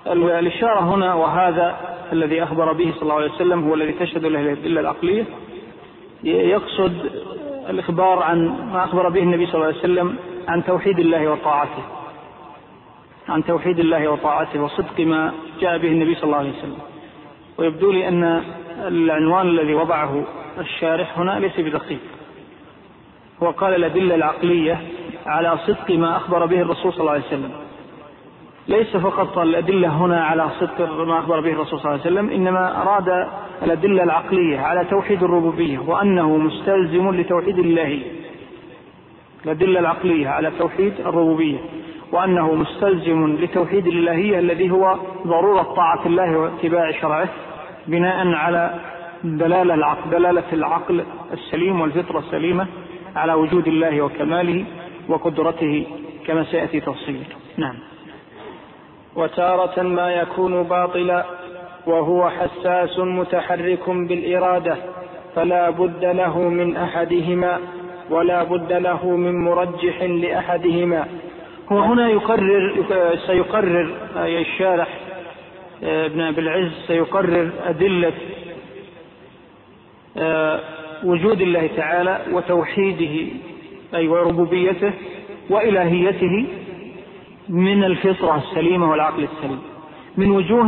الإشارة هنا، وهذا الذي أخبر به صلى الله عليه وسلم هو الذي تشهد له الأدلة العقلية، يقصد الإخبار عن ما أخبر به النبي صلى الله عليه وسلم عن توحيد الله وطاعته، عن توحيد الله وطاعته وصدق ما جاء به النبي صلى الله عليه وسلم. ويبدو لي أن العنوان الذي وضعه الشارح هنا ليس بدقيق. هو قال الأدلة العقلية على صدق ما أخبر به الرسول صلى الله عليه وسلم، ليس فقط الأدلة هنا على صدق ما أخبر به الرسول صلى الله عليه وسلم، إنما أراد الأدلة العقلية على توحيد الربوبية وأنه مستلزم لتوحيد الله. الأدلة العقلية على توحيد الربوبية وأنه مستلزم لتوحيد الإلهية الذي هو ضرورة طاعة الله واتباع شرعه بناء على دلالة العقل السليم والفطرة السليمة على وجود الله وكماله وقدرته كما سيأتي تفصيل. نعم. وتارة ما يكون باطلا وهو حساس متحرك بالإرادة فلا بد له من أحدهما ولا بد له من مرجح لأحدهما. هو هنا سيقرر الشارح ابن أبي العز سيقرر أدلة وجود الله تعالى وتوحيده أي وربوبيته وإلهيته من الفطرة السليمة والعقل السليم من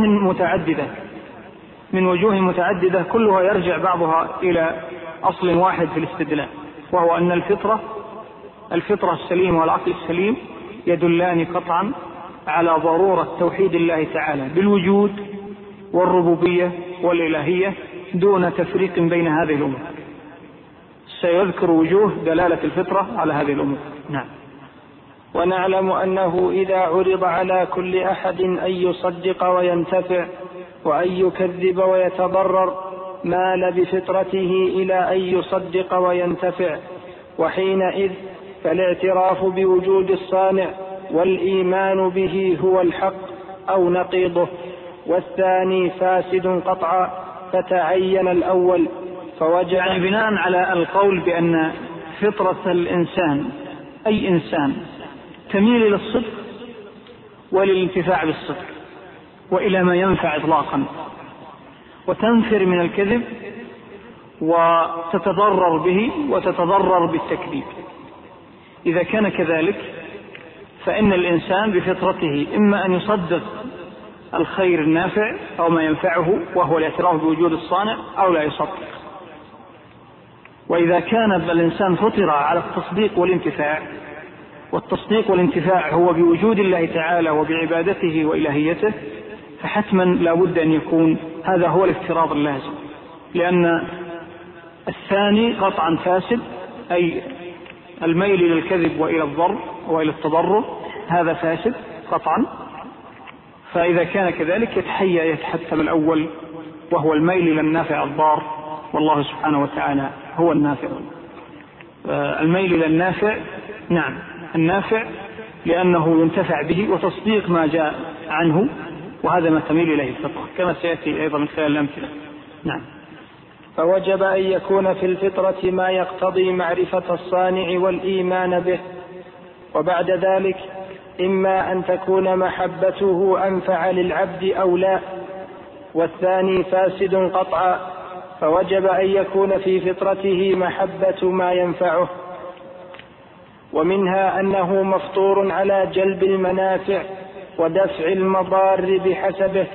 وجوه متعددة كلها يرجع بعضها إلى أصل واحد في الاستدلال، وهو أن الفطرة السليمة والعقل السليم يدلان قطعا على ضرورة توحيد الله تعالى بالوجود والربوبية والإلهية دون تفريق بين هذه الأمور. سيذكر وجوه دلالة الفطرة على هذه الأمور. نعم. ونعلم أنه إذا عرض على كل أحد أن يصدق وينتفع وأن يكذب ويتضرر مال بفطرته إلى أن يصدق وينتفع، وحينئذ فالاعتراف بوجود الصانع والإيمان به هو الحق أو نقيضه، والثاني فاسد قطعا فتعين الأول يعني بناء على القول بأن فطرة الإنسان أي إنسان تميل إلى الصدق وللانتفاع بالصدق وإلى ما ينفع إطلاقا، وتنفر من الكذب وتتضرر به وتتضرر بالتكذيب. إذا كان كذلك فإن الإنسان بفطرته إما أن يصدق الخير النافع أو ما ينفعه وهو الاعتراف بوجود الصانع أو لا يصدق. وإذا كان الإنسان فطر على التصديق والانتفاع، والتصديق والانتفاع هو بوجود الله تعالى وبعبادته وإلهيته، فحتما لا بد أن يكون هذا هو الافتراض اللازم، لأن الثاني قطعا فاسد، أي الميل إلى الكذب وإلى الضر وإلى التضرر هذا فاسد قطعا. فإذا كان كذلك يتحتم الأول وهو الميل إلى النافع الضار، والله سبحانه وتعالى هو النافع. الميل إلى النافع، نعم النافع لأنه ينتفع به وتصديق ما جاء عنه، وهذا ما تميل إليه الفطرة كما سيأتي أيضا من خلال الأمثلة. نعم. فوجب أن يكون في الفطرة ما يقتضي معرفة الصانع والإيمان به، وبعد ذلك إما أن تكون محبته أنفع للعبد أو لا، والثاني فاسد قطعا، فوجب أن يكون في فطرته محبة ما ينفعه. ومنها أنه مفطور على جلب المنافع ودفع المضار بحسبه،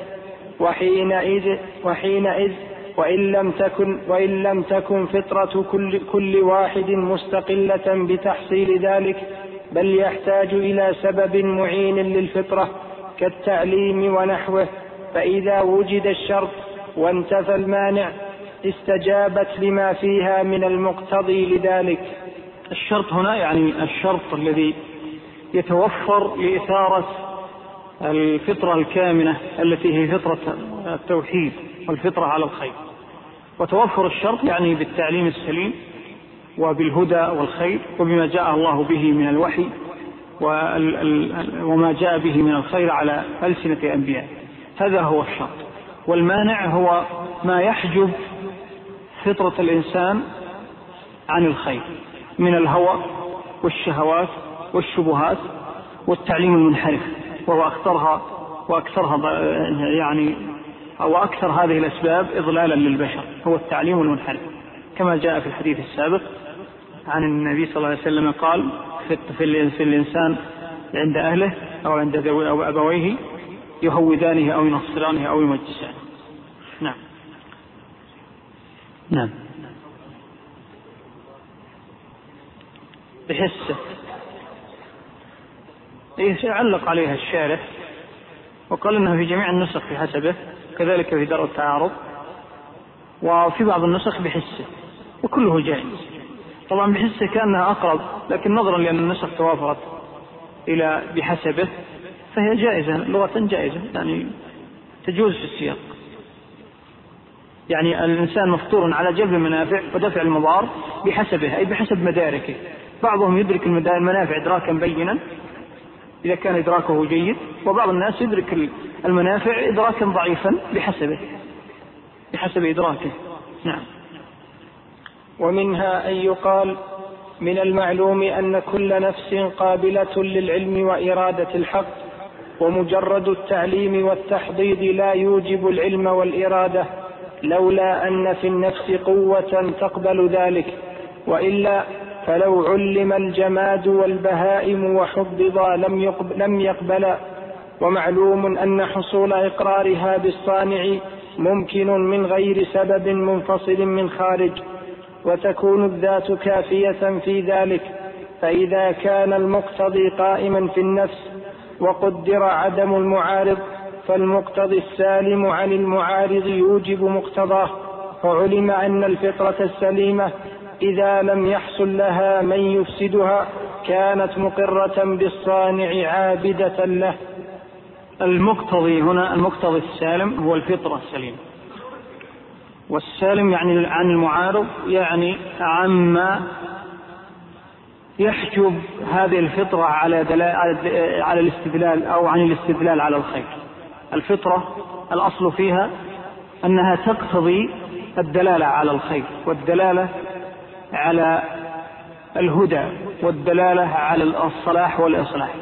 وحينئذ وإن لم تكن فطرة كل واحد مستقلة بتحصيل ذلك، بل يحتاج إلى سبب معين للفطرة كالتعليم ونحوه، فإذا وجد الشرط وانتفى المانع استجابت لما فيها من المقتضي لذلك. الشرط هنا يعني الشرط الذي يتوفر لإثارة الفطرة الكامنة التي هي فطرة التوحيد والفطرة على الخير. وتوفر الشرط يعني بالتعليم السليم وبالهدى والخير وبما جاء الله به من الوحي وما جاء به من الخير على ألسنة أنبياء، هذا هو الشرط. والمانع هو ما يحجب فطرة الإنسان عن الخير من الهوى والشهوات والشبهات والتعليم المنحرف، وهو أخطرها وأكثرها يعني أو أكثر هذه الأسباب إضلالا للبشر هو التعليم المنحرف، كما جاء في الحديث السابق عن النبي صلى الله عليه وسلم قال في الإنسان عند أهله أو عند أو أبويه يهودانه أو ينصرانه أو يمجسانه. نعم. نعم. بحسه يعلق عليها الشارح وقال إنه في جميع النسخ بحسبه، كذلك في درء التعارض، وفي بعض النسخ بحسه، وكله جائز. طبعا بحسه كأنها أقرب، لكن نظرا لأن النسخ توافرت إلى بحسبه فهي جائزة لغة جائزة، يعني تجوز في السياق. يعني الإنسان مفطور على جلب المنافع ودفع المضار بحسبه، أي بحسب مداركه. بعضهم يدرك المنافع إدراكا بينا إذا كان إدراكه جيد، وبعض الناس يدرك المنافع إدراكا ضعيفا بحسب إدراكه. نعم. ومنها أن يقال: من المعلوم أن كل نفس قابلة للعلم وإرادة الحق، ومجرد التعليم والتحضيض لا يوجب العلم والإرادة، لولا أن في النفس قوة تقبل ذلك، وإلا فلو علم الجماد والبهائم وحضضا لم يقبل. ومعلوم أن حصول إقرارها بالصانع ممكن من غير سبب منفصل من خارج، وتكون الذات كافية في ذلك. فإذا كان المقتضي قائما في النفس وقدر عدم المعارض، فالمقتضي السالم عن المعارض يوجب مقتضاه. فعلم أن الفطرة السليمة إذا لم يحصل لها من يفسدها كانت مقرة بالصانع عابدة له. المقتضي هنا المقتضي السالم هو الفطرة السليمة، والسالم يعني عن المعارض، يعني عما يحجب هذه الفطرة على الاستدلال أو عن الاستدلال على الخير. الفطرة الأصل فيها أنها تقتضي الدلالة على الخير، والدلالة على الهدى، والدلالة على الصلاح والإصلاح.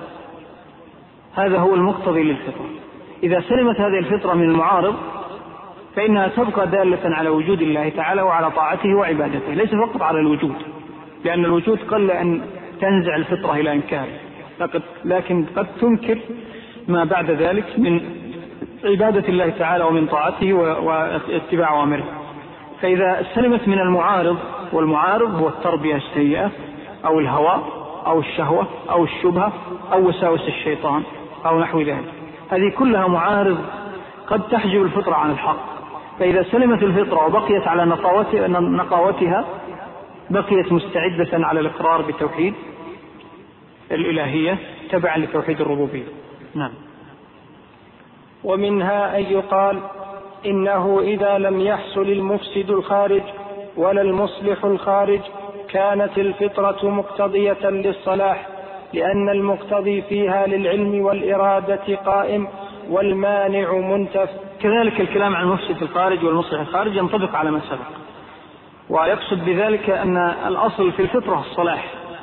هذا هو المقتضي للفطرة. إذا سلمت هذه الفطرة من المعارض فإنها تبقى دالة على وجود الله تعالى وعلى طاعته وعبادته، ليس فقط على الوجود، لأن الوجود قل أن تنزع الفطرة إلى إنكاره، لكن قد تنكر ما بعد ذلك من عبادة الله تعالى ومن طاعته واتباع أوامره. فإذا سلمت من المعارض، والمعارض هو التربية السيئة أو الهوى أو الشهوة أو الشبهة أو وساوس الشيطان أو نحو ذلك، هذه كلها معارض قد تحجب الفطرة عن الحق. فإذا سلمت الفطرة وبقيت على نقاوتها بقيت مستعدة على الإقرار بتوحيد الإلهية تبعا لتوحيد الربوبية. نعم. ومنها أن يقال: إنه إذا لم يحصل المفسد الخارج ولا المصلح الخارج كانت الفطرة مقتضية للصلاح، لأن المقتضي فيها للعلم والإرادة قائم والمانع منتف. كذلك الكلام عن المفسد الخارج والمصلح الخارج ينطبق على ما سبق، ويقصد بذلك أن الأصل في الفطرة الصلاح،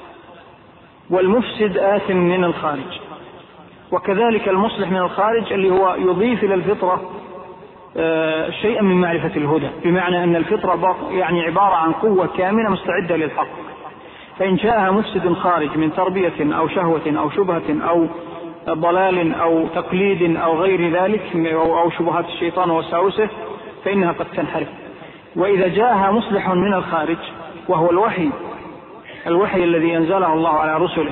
والمفسد آثم من الخارج، وكذلك المصلح من الخارج اللي هو يضيف إلى الفطرة شيئا من معرفة الهدى، بمعنى أن الفطرة يعني عبارة عن قوة كامنة مستعدة للحق. فإن جاءها مفسد خارج من تربية أو شهوة أو شبهة أو ضلال أو تقليد أو غير ذلك أو شبهات الشيطان ووساوسه فإنها قد تنحرف. وإذا جاءها مصلح من الخارج وهو الوحي الذي أنزله الله على رسله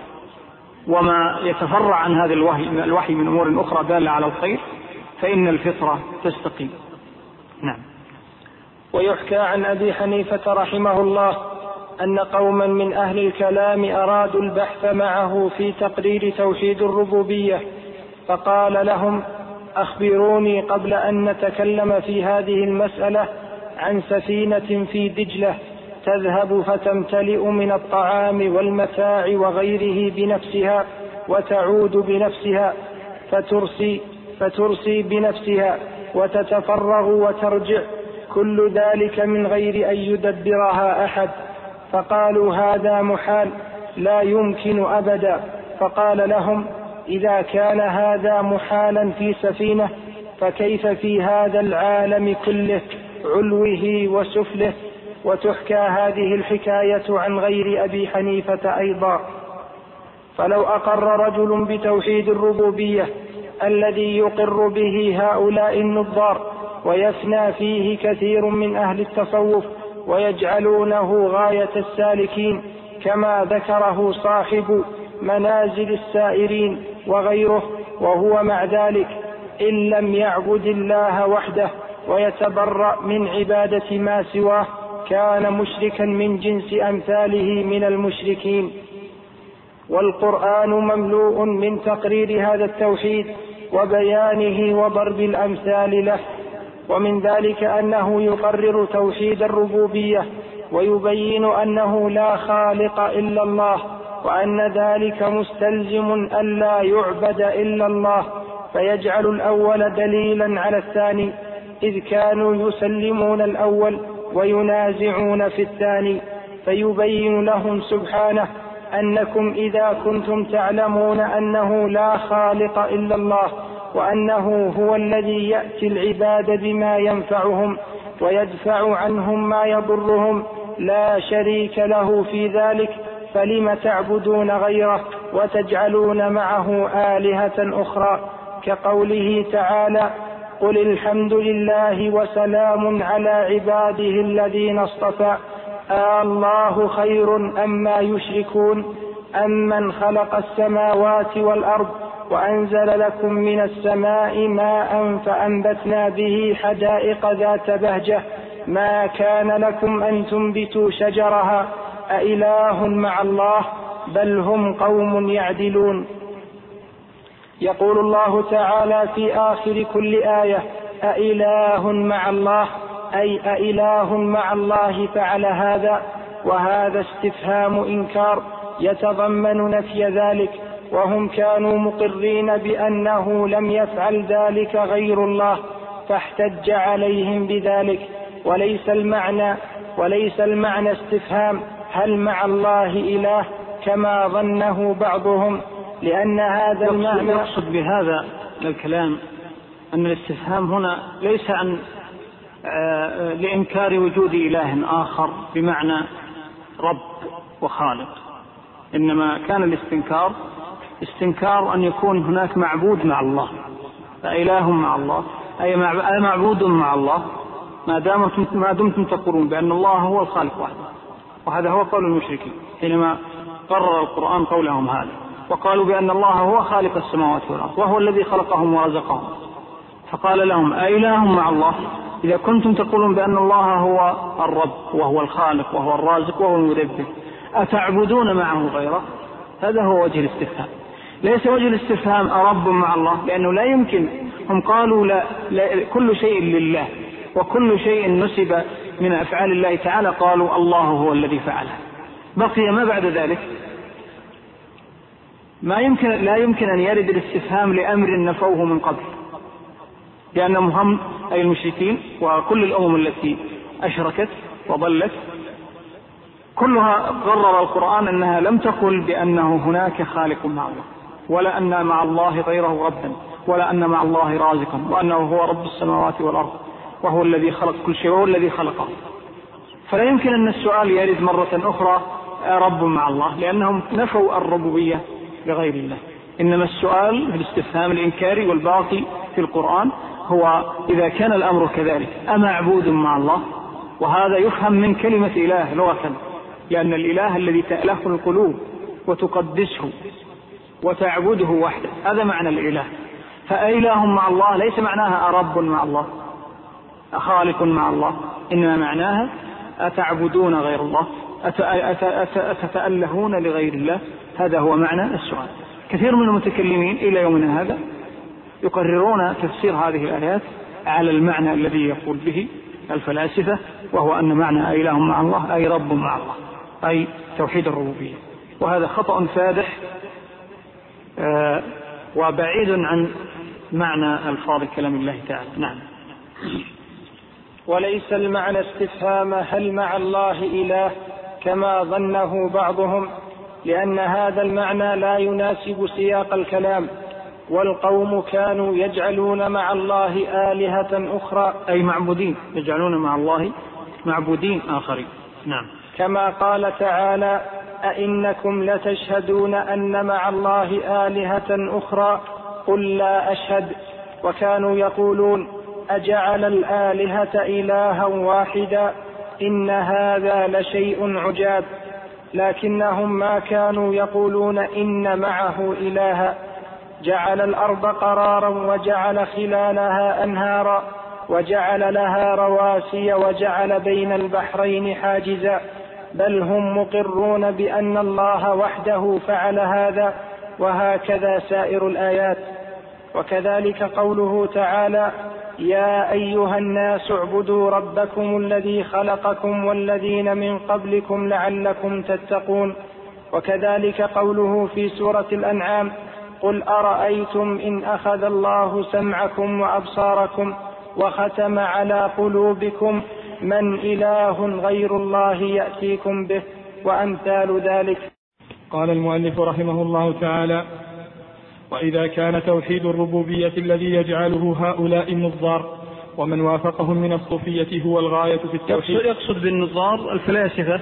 وما يتفرع عن هذا الوحي من أمور أخرى دالة على الخير، فإن الفطرة تستقيم. نعم. ويحكى عن أبي حنيفة رحمه الله أن قوما من أهل الكلام أرادوا البحث معه في تقرير توحيد الربوبية، فقال لهم: أخبروني قبل أن نتكلم في هذه المسألة عن سفينة في دجلة تذهب فتمتلئ من الطعام والمتاع وغيره بنفسها وتعود بنفسها فترسي بنفسها وتتفرغ وترجع، كل ذلك من غير أن يدبرها أحد. فقالوا: هذا محال لا يمكن أبدا. فقال لهم: إذا كان هذا محالا في سفينة فكيف في هذا العالم كله علوه وسفله؟ وتحكى هذه الحكاية عن غير أبي حنيفة أيضا. فلو أقر رجل بتوحيد الربوبية الذي يقر به هؤلاء النظار ويفنى فيه كثير من أهل التصوف ويجعلونه غاية السالكين كما ذكره صاحب منازل السائرين وغيره، وهو مع ذلك إن لم يعبد الله وحده ويتبرأ من عبادة ما سواه كان مشركا من جنس أمثاله من المشركين. والقرآن مملوء من تقرير هذا التوحيد وبيانه وضرب الأمثال له، ومن ذلك أنه يقرر توحيد الربوبية ويبين أنه لا خالق إلا الله، وأن ذلك مستلزم ألا يعبد إلا الله، فيجعل الأول دليلا على الثاني، إذ كانوا يسلمون الأول وينازعون في الثاني، فيبين لهم سبحانه أنكم إذا كنتم تعلمون أنه لا خالق إلا الله وأنه هو الذي يأتي العباد بما ينفعهم ويدفع عنهم ما يضرهم لا شريك له في ذلك، فلم تعبدون غيره وتجعلون معه آلهة أخرى؟ كقوله تعالى: قل الحمد لله وسلام على عباده الذين اصطفى الله خير أما يشركون أمن خلق السماوات والأرض وأنزل لكم من السماء ماء فأنبتنا به حدائق ذات بهجة ما كان لكم أن تنبتوا شجرها أإله مع الله بل هم قوم يعدلون. يقول الله تعالى في آخر كل آية: أإله مع الله، أي أإله مع الله فعل هذا، وهذا استفهام إنكار يتضمن نفي ذلك، وهم كانوا مقرين بأنه لم يفعل ذلك غير الله، فاحتج عليهم بذلك. وليس المعنى استفهام هل مع الله إله كما ظنه بعضهم، لأن هذا المعنى يقصد بهذا الكلام أن الاستفهام هنا ليس عن لإنكار وجود إله آخر بمعنى رب وخالق، إنما كان الاستنكار استنكار أن يكون هناك معبود مع الله، فإله مع الله أي معبود مع الله ما دمتم تقولون بأن الله هو الخالق وحده. وهذا هو قول المشركين حينما قرر القرآن قولهم هذا، وقالوا بأن الله هو خالق السماوات والأرض وهو الذي خلقهم ورزقهم، فقال لهم: أإله مع الله؟ إذا كنتم تقولون بأن الله هو الرب وهو الخالق وهو الرازق وهو المدبر أتعبدون معه غيره؟ هذا هو وجه الاستفهام، ليس وجه الاستفهام أرب مع الله، لأنه لا يمكن. هم قالوا لا كل شيء لله، وكل شيء نسب من أفعال الله تعالى قالوا الله هو الذي فعله. بقي ما بعد ذلك لا يمكن أن يرد الاستفهام لأمر نفوه من قبل، لأنهم هم أي المشركين وكل الأمم التي أشركت وضلت كلها قرر القرآن أنها لم تقل بأنه هناك خالق مع الله، ولا أن مع الله غيره ربا، ولا أن مع الله رازقا، وأنه هو رب السماوات والأرض وهو الذي خلق كل شيء وهو الذي خلقه. فلا يمكن أن السؤال يرد مرة أخرى رب مع الله، لأنهم نفوا الربوبية لغير الله. إنما السؤال في الاستفهام الإنكاري والباقي في القرآن هو إذا كان الأمر كذلك أمعبود مع الله؟ وهذا يفهم من كلمة إله لغة، لأن الإله الذي تأله القلوب وتقدسه وتعبده وحده، هذا معنى الإله. فأإله مع الله ليس معناها أرب مع الله أخالق مع الله، إنما معناها أتعبدون غير الله، أتتألهون لغير الله. هذا هو معنى السؤال. كثير من المتكلمين إلى يومنا هذا يقررون تفسير هذه الآيات على المعنى الذي يقول به الفلاسفة، وهو أن معنى إله مع الله أي رب مع الله، أي توحيد الربوبية. وهذا خطأ فادح وبعيد عن معنى ألفاظ كلام الله تعالى. نعم. وليس المعنى استفهام هل مع الله إله كما ظنه بعضهم، لأن هذا المعنى لا يناسب سياق الكلام. والقوم كانوا يجعلون مع الله آلهة أخرى، أي معبودين، يجعلون مع الله معبودين آخرين. نعم. كما قال تعالى: أئنكم لتشهدون أن مع الله آلهة أخرى قل لا أشهد. وكانوا يقولون: أجعل الآلهة إلها واحدا إن هذا لشيء عجاب. لكنهم ما كانوا يقولون إن معه إلها. جعل الأرض قرارا وجعل خلالها أنهارا وجعل لها رواسي وجعل بين البحرين حاجزا، بل هم مقرون بأن الله وحده فعل هذا. وهكذا سائر الآيات. وكذلك قوله تعالى: يا أيها الناس اعبدوا ربكم الذي خلقكم والذين من قبلكم لعلكم تتقون. وكذلك قوله في سورة الأنعام: قل أرأيتم إن أخذ الله سمعكم وأبصاركم وختم على قلوبكم من إله غير الله يأتيكم به، وأمثال ذلك. قال المؤلف رحمه الله تعالى: وإذا كان توحيد الربوبية الذي يجعله هؤلاء النظار ومن وافقهم من الصوفية هو الغاية في التوحيد. يقصد بالنظار الفلاسفة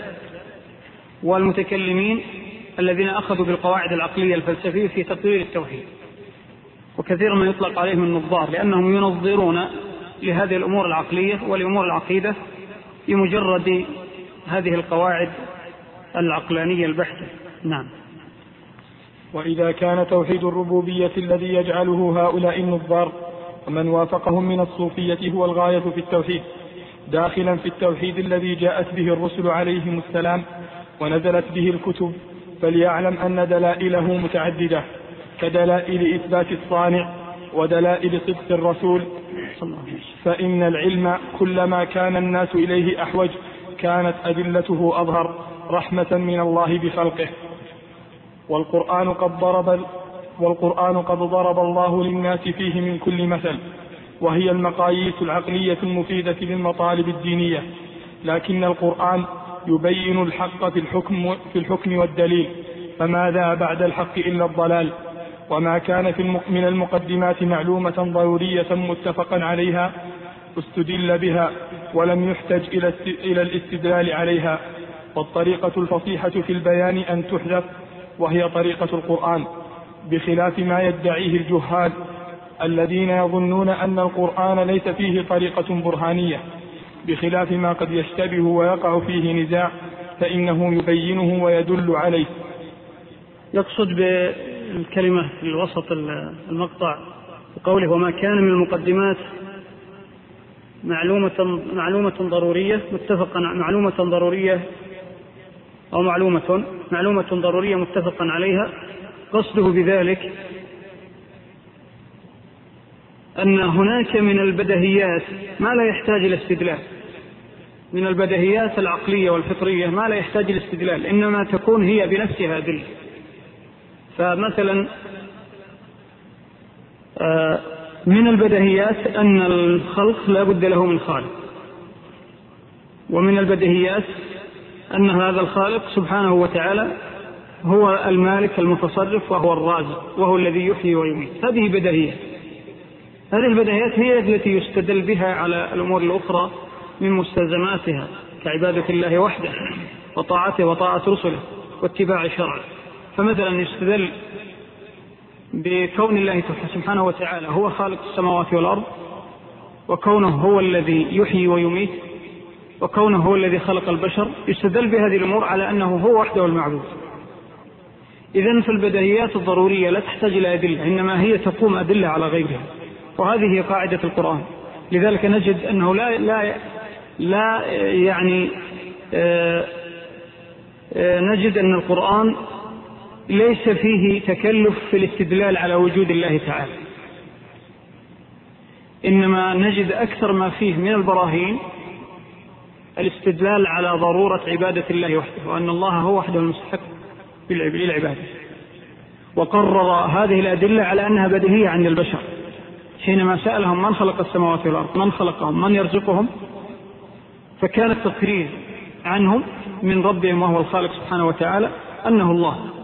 والمتكلمين الذين أخذوا بالقواعد العقلية الفلسفية في تقرير التوحيد، وكثيرا ما يطلق عليهم النظار لأنهم ينظرون لهذه الأمور العقلية ولأمور العقيدة بمجرد هذه القواعد العقلانية البحتة. نعم. وإذا كان توحيد الربوبية الذي يجعله هؤلاء النظار ومن وافقهم من الصوفية هو الغاية في التوحيد داخلا في التوحيد الذي جاءت به الرسل عليهم السلام ونزلت به الكتب، فليعلم أن دلائله متعددة كدلائل إثبات الصانع ودلائل صدق الرسول. فإن العلم كلما كان الناس إليه أحوج كانت أدلته أظهر رحمة من الله بخلقه. والقرآن قد ضرب الله للناس فيه من كل مثل، وهي المقاييس العقلية المفيدة للمطالب الدينية، لكن القرآن يبين الحق في الحكم والدليل، فماذا بعد الحق إلا الضلال. وما كان من المقدمات معلومة ضرورية متفقا عليها استدل بها ولم يحتج إلى الاستدلال عليها. والطريقة الفصيحة في البيان أن تحذف، وهي طريقة القرآن، بخلاف ما يدعيه الجهال الذين يظنون أن القرآن ليس فيه طريقة برهانية، بخلاف ما قد يشتبه ويقع فيه نزاع، فإنه يبينه ويدل عليه. يقصد بالكلمة في الوسط المقطع بقوله: وما كان من المقدمات معلومة ضرورية متفقا معلومة ضرورية متفقا عليها. قصده بذلك أن هناك من البديهيات ما لا يحتاج إلى استدلال، من البديهيات العقلية والفطرية ما لا يحتاج إلى استدلال، إنما تكون هي بنفسها أدلة. فمثلا من البديهيات أن الخلق لا بد له من خالق، ومن البديهيات أن هذا الخالق سبحانه وتعالى هو المالك المتصرف وهو الرازق وهو الذي يحيي ويميت. هذه بديهيات. هذه البديهيات هي التي يستدل بها على الأمور الأخرى من مستلزماتها كعبادة الله وحده وطاعته وطاعة رسله واتباع شرعه. فمثلا يستدل بكون الله سبحانه وتعالى هو خالق السماوات والأرض، وكونه هو الذي يحيي ويميت، وكونه هو الذي خلق البشر. يستدل بهذه الأمور على أنه هو وحده المعبود. إذن فالبديهيات الضرورية لا تحتاج إلى أدلة، إنما هي تقوم أدلة على غيرها، وهذه هي قاعدة القرآن. لذلك نجد أنه لا يعني نجد أن القرآن ليس فيه تكلف في الاستدلال على وجود الله تعالى، إنما نجد أكثر ما فيه من البراهين الاستدلال على ضرورة عبادة الله وحده، وأن الله هو وحده المستحق للعبادة. وقرر هذه الأدلة على أنها بديهية عند البشر حينما سألهم: من خلق السماوات والأرض؟ من خلقهم؟ من يرزقهم؟ فكان التقرير عنهم من ربهم وهو الخالق سبحانه وتعالى أنه الله.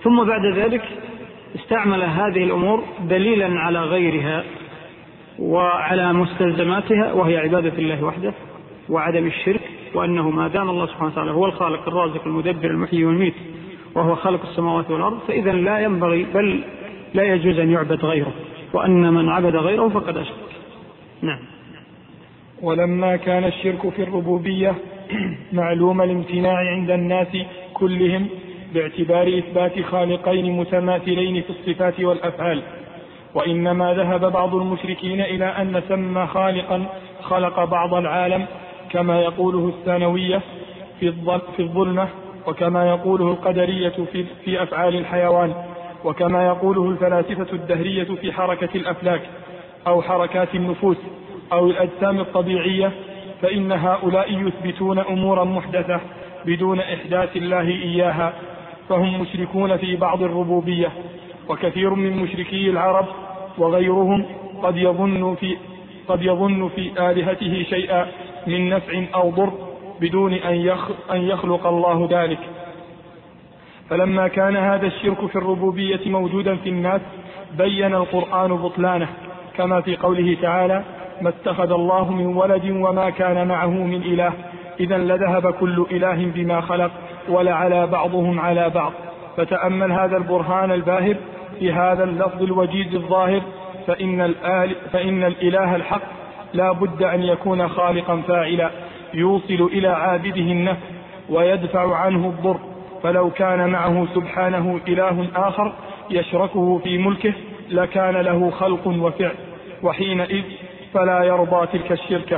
ثم بعد ذلك استعمل هذه الأمور دليلا على غيرها وعلى مستلزماتها، وهي عبادة الله وحده وعدم الشرك، وأنه ما دام الله سبحانه وتعالى هو الخالق الرازق المدبر المحيي والميت وهو خالق السماوات والأرض، فإذا لا ينبغي بل لا يجوز أن يعبد غيره، وأن من عبد غيره فقد أشرك. نعم. ولما كان الشرك في الربوبية معلوم الامتناع عند الناس كلهم باعتبار إثبات خالقين متماثلين في الصفات والأفعال، وإنما ذهب بعض المشركين إلى أن سمى خالقا خلق بعض العالم كما يقوله الثانوية في الظلمة، وكما يقوله القدرية في أفعال الحيوان، وكما يقوله الفلاسفة الدهرية في حركة الأفلاك أو حركات النفوس أو الأجسام الطبيعية، فإن هؤلاء يثبتون أمورا محدثة بدون إحداث الله إياها، فهم مشركون في بعض الربوبية. وكثير من مشركي العرب وغيرهم قد يظن في آلهته شيئا من نفع أو ضر بدون أن يخلق الله ذلك. فلما كان هذا الشرك في الربوبية موجودا في الناس بين القرآن بطلانه، كما في قوله تعالى: ما اتخذ الله من ولد وما كان معه من إله إذا لذهب كل إله بما خلق ولعلى بعضهم على بعض. فتأمل هذا البرهان الباهر في هذا اللفظ الوجيز الظاهر، فإن الإله الحق لا بد أن يكون خالقا فاعلا يوصل إلى عابده النفع ويدفع عنه الضر، فلو كان معه سبحانه إله آخر يشركه في ملكه لكان له خلق وفعل، وحينئذ فلا يرضى تلك الشركة،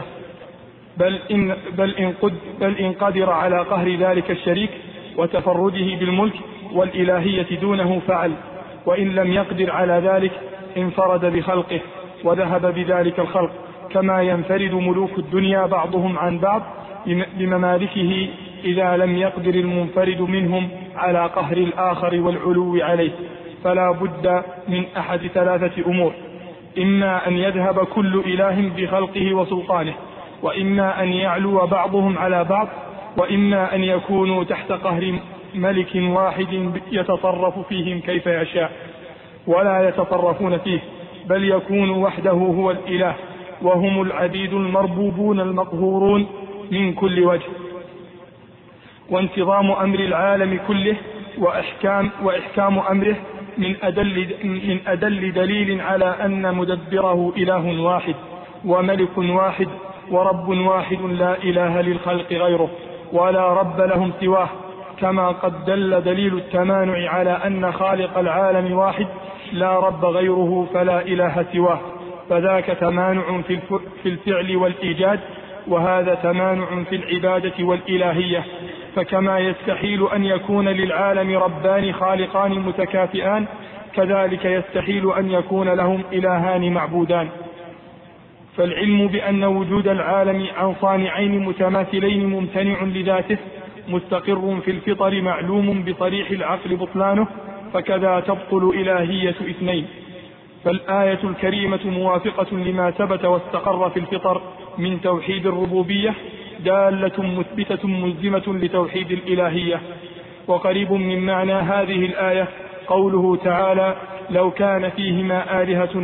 بل إن قدر على قهر ذلك الشريك وتفرده بالملك والإلهية دونه فعل، وإن لم يقدر على ذلك انفرد بخلقه وذهب بذلك الخلق، كما ينفرد ملوك الدنيا بعضهم عن بعض بممالكه إذا لم يقدر المنفرد منهم على قهر الآخر والعلو عليه. فلا بد من أحد ثلاثة أمور: إما أن يذهب كل إله بخلقه وسلطانه، وإما أن يعلو بعضهم على بعض، وإما أن يكونوا تحت قهر ملك واحد يتصرف فيهم كيف يشاء ولا يتصرفون فيه، بل يكون وحده هو الإله، وهم العبيد المربوبون المقهورون من كل وجه. وانتظام أمر العالم كله وإحكام أمره من أدل دليل على أن مدبره إله واحد وملك واحد ورب واحد لا إله للخلق غيره ولا رب لهم سواه، كما قد دل دليل التمانع على أن خالق العالم واحد لا رب غيره فلا إله سواه، فذاك تمانع في الفعل والإيجاد، وهذا تمانع في العبادة والإلهية. فكما يستحيل أن يكون للعالم ربان خالقان متكافئان، كذلك يستحيل أن يكون لهم إلهان معبودان. فالعلم بأن وجود العالم عن صانعين متماثلين ممتنع لذاته مستقر في الفطر معلوم بصريح العقل بطلانه، فكذا تبطل إلهية اثنين. فالآية الكريمة موافقة لما ثبت واستقر في الفطر من توحيد الربوبية، دالة مثبتة ملزمة لتوحيد الإلهية. وقريب من معنى هذه الآية قوله تعالى: لو كان فيهما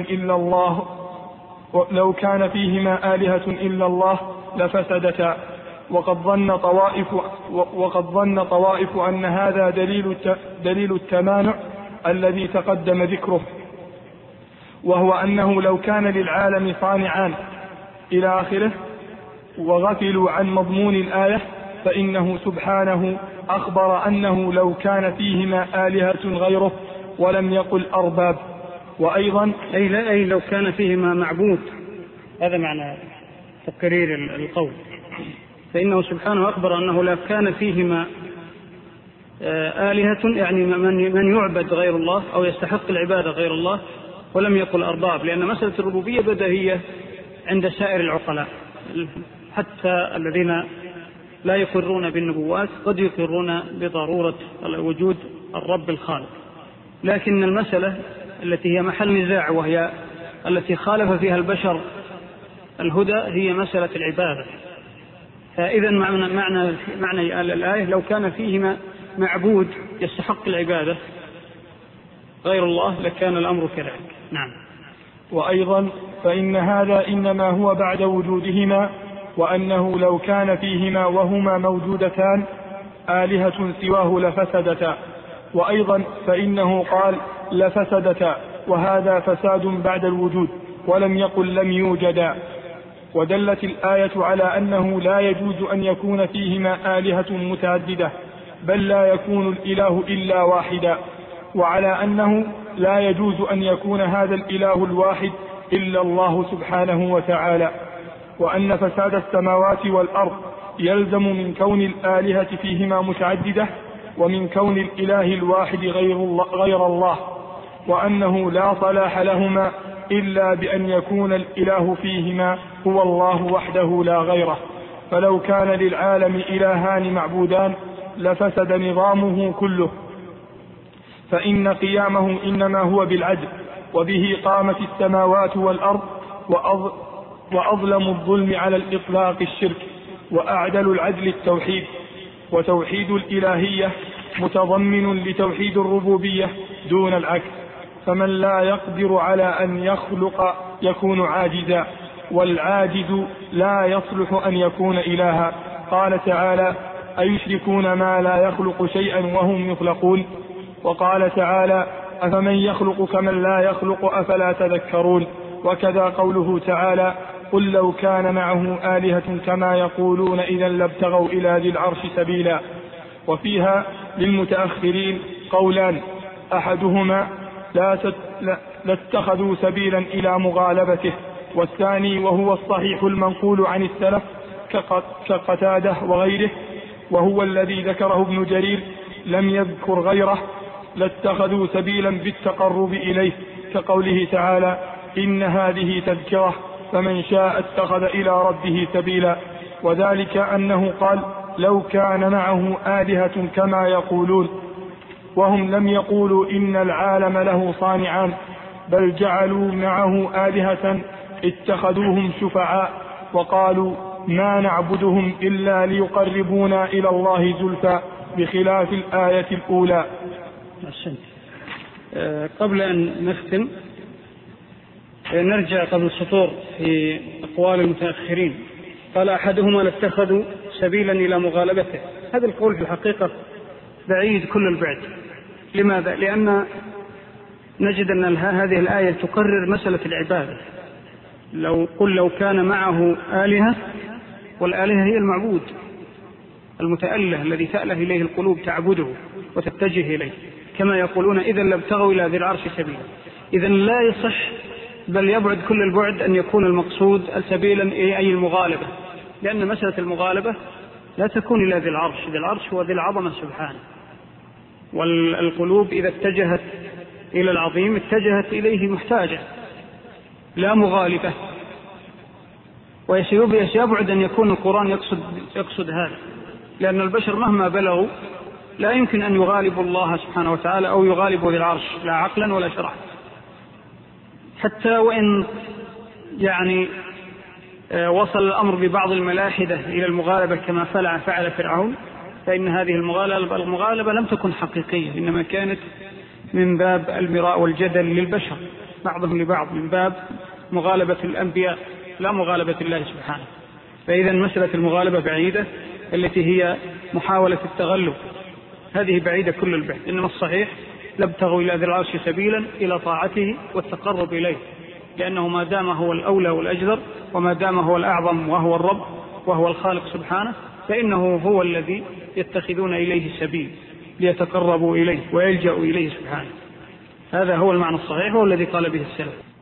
آلهة إلا الله لفسدتا. وقد ظن طوائف أن هذا دليل التمانع الذي تقدم ذكره، وهو أنه لو كان للعالم صانعان إلى آخره، وغفلوا عن مضمون الآية، فإنه سبحانه أخبر أنه لو كان فيهما آلهة غيره ولم يقل أرباب. وأيضا أي لو كان فيهما معبود، هذا معنى تقرير القول. فإنه سبحانه أخبر أنه لو كان فيهما آلهة، يعني من يعبد غير الله أو يستحق العبادة غير الله، ولم يقل أرباب، لأن مسألة الربوبية بديهية عند سائر العقلاء، حتى الذين لا يقرون بالنبوات قد يقرون بضرورة وجود الرب الخالق. لكن المسألة التي هي محل نزاع وهي التي خالف فيها الهدى هي مسألة العبادة. فإذا معنى الآية لو كان فيهما معبود يستحق العبادة غير الله لكان الأمر كذلك. نعم. وأيضا فإن هذا إنما هو بعد وجودهما، وأنه لو كان فيهما وهما موجودتان آلهة سواه لفسدتا. وأيضا فإنه قال لفسدتا، وهذا فساد بعد الوجود، ولم يقل لم يوجدا. ودلت الآية على أنه لا يجوز أن يكون فيهما آلهة متعددة، بل لا يكون الإله إلا واحدا، وعلى أنه لا يجوز أن يكون هذا الإله الواحد إلا الله سبحانه وتعالى، وأن فساد السماوات والأرض يلزم من كون الآلهة فيهما متعددة، ومن كون الإله الواحد غير الله، وأنه لا صلاح لهما إلا بأن يكون الإله فيهما هو الله وحده لا غيره. فلو كان للعالم إلهان معبودان لفسد نظامه كله، فإن قيامه إنما هو بالعدل، وبه قامت السماوات والأرض، وأظلم الظلم على الإطلاق الشرك، وأعدل العدل التوحيد. وتوحيد الإلهية متضمن لتوحيد الربوبية دون العكس، فمن لا يقدر على أن يخلق يكون عاجزا، والعاجز لا يصلح أن يكون إلها. قال تعالى أيشركون ما لا يخلق شيئا وهم يخلقون. وقال تعالى أفمن يخلق كمن لا يخلق أفلا تذكرون. وكذا قوله تعالى قل لو كان معه آلهة كما يقولون إذا لابتغوا إلى ذي العرش سبيلا. وفيها للمتأخرين قولان، أحدهما لاتخذوا سبيلا إلى مغالبته، والثاني وهو الصحيح المنقول عن السلف كقتادة وغيره، وهو الذي ذكره ابن جرير لم يذكر غيره، لاتخذوا سبيلا بالتقرب إليه، كقوله تعالى إن هذه تذكرة فمن شاء اتخذ إلى ربه سبيلا. وذلك أنه قال لو كان معه آلهة كما يقولون، وهم لم يقولوا إن العالم له صانعان، بل جعلوا معه آلهة اتخذوهم شفعاء، وقالوا ما نعبدهم إلا ليقربونا إلى الله زلفى، بخلاف الآية الأولى. قبل أن نختم نرجع قبل السطور في أقوال المتأخرين. قال أحدهما لاتخذوا سبيلا إلى مغالبته. هذا القول في الحقيقة بعيد كل البعد. لماذا؟ لأن نجد أن هذه الآية تقرر مسألة العبادة. لو كان معه آلهة، والآلهة هي المعبود المتأله الذي تأله إليه القلوب تعبده وتتجه إليه، كما يقولون إذا لابتغوا إلى ذي العرش سبيلا. إذن لا يصح بل يبعد كل البعد أن يكون المقصود سبيلا أي المغالبة، لأن مسألة المغالبة لا تكون إلى ذي العرش. ذي العرش هو ذي العظمة سبحانه، والقلوب إذا اتجهت إلى العظيم اتجهت إليه محتاجة لا مغالبة. ويبعد أن يكون القرآن يقصد هذا، لأن البشر مهما بلغوا لا يمكن أن يغالبوا الله سبحانه وتعالى أو يغالبوا ذي العرش، لا عقلا ولا شرعا. حتى وإن وصل الأمر ببعض الملاحدة إلى المغالبة كما فعل فرعون، فإن هذه المغالبة لم تكن حقيقية، إنما كانت من باب المراء والجدل للبشر بعضهم لبعض، من باب مغالبة الأنبياء لا مغالبة الله سبحانه. فإذا مسألة المغالبة بعيدة، التي هي محاولة التغلب، هذه بعيدة كل البعد. إنما الصحيح لابتغوا إلى ذي العرش سبيلا إلى طاعته والتقرب إليه، لأنه ما دام هو الأولى والأجدر، وما دام هو الأعظم وهو الرب وهو الخالق سبحانه، فإنه هو الذي يتخذون إليه سبيل ليتقربوا إليه ويلجأوا إليه سبحانه. هذا هو المعنى الصحيح والذي قال به السلف.